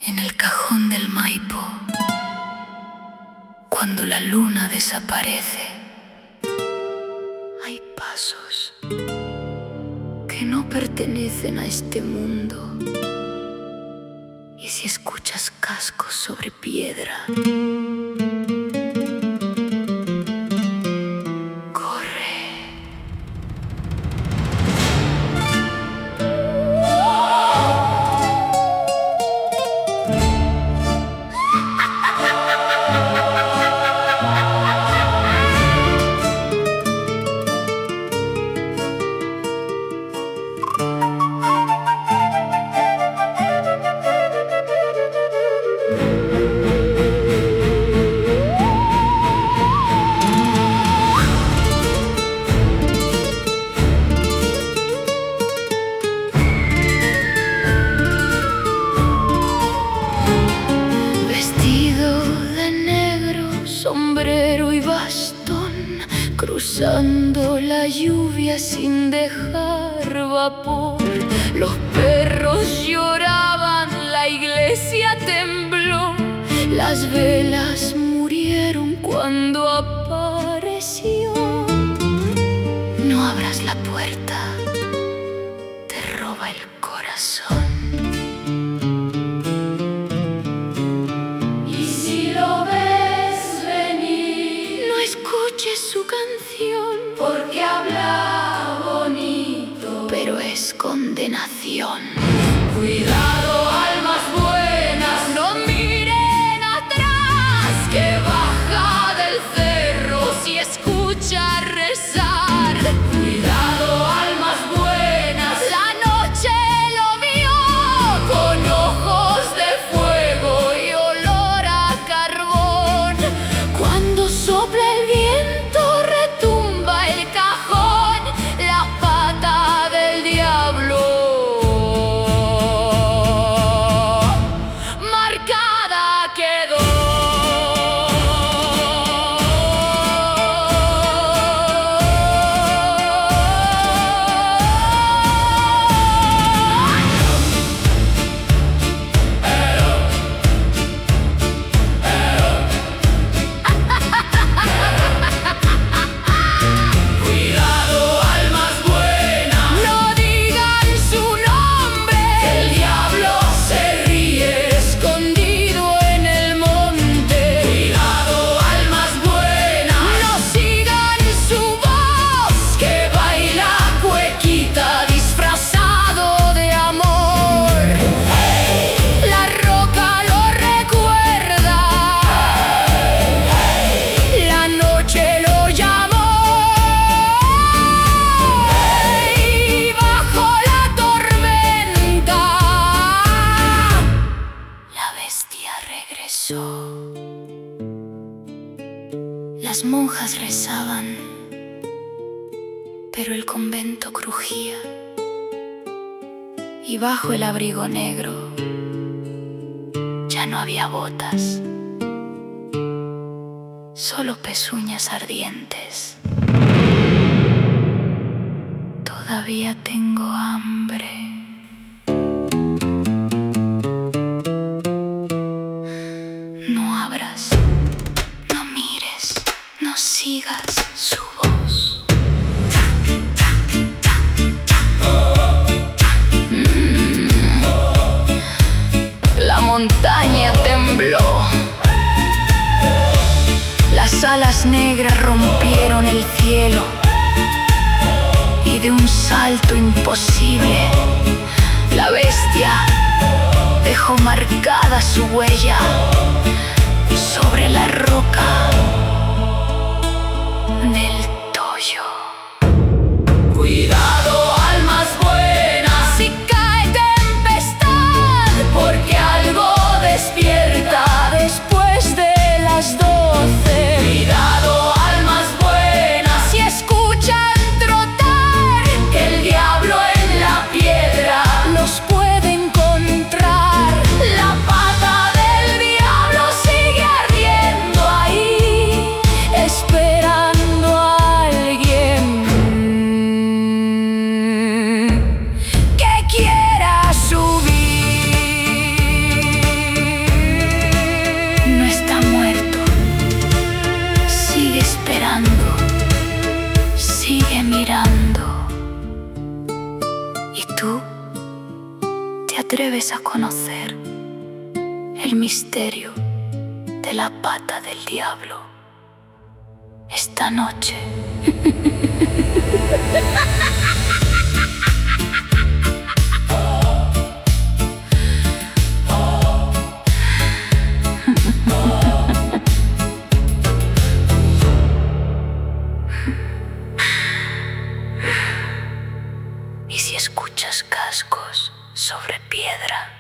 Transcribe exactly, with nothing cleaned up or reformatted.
En el cajón del Maipo, cuando la luna desaparece, hay pasos que no pertenecen a este mundo. Y si escuchas cascos sobre piedra, sombrero y bastón, cruzando la lluvia sin dejar vapor. Los perros lloraban, la iglesia tembló, las velas murieron cuando apareció. No abras la puerta, te roba el corazón. Escuche su canción, porque habla bonito, pero es condenación. Cuidado, almas buenas, no miren atrás, que baja del cerro si escucha rezar. Cuidado, almas buenas, la noche lo vio con ojos de fuego y olor a carbón. Cuando sopla el viento, retumba el cajón, la pata del diablo marcada quedó. Las monjas rezaban, pero el convento crujía, y bajo el abrigo negro ya no había botas, solo pezuñas ardientes. Todavía tengo hambre. No abras, no mires, no sigas su voz. Mm. La montaña tembló. Las alas negras rompieron el cielo, y de un salto imposible la bestia dejó marcada su huella sobre la roca del Toyo. Cuidado, almas buenas, si cae tempestad, porque algo despierta después de las doce. Cuidado, almas buenas, si escuchan trotar, que el diablo en la piedra los puede encontrar. La pata del diablo ¿Y tú te atreves a conocer el misterio de la pata del diablo esta noche? ¿Y si escuchas cascos sobre piedra?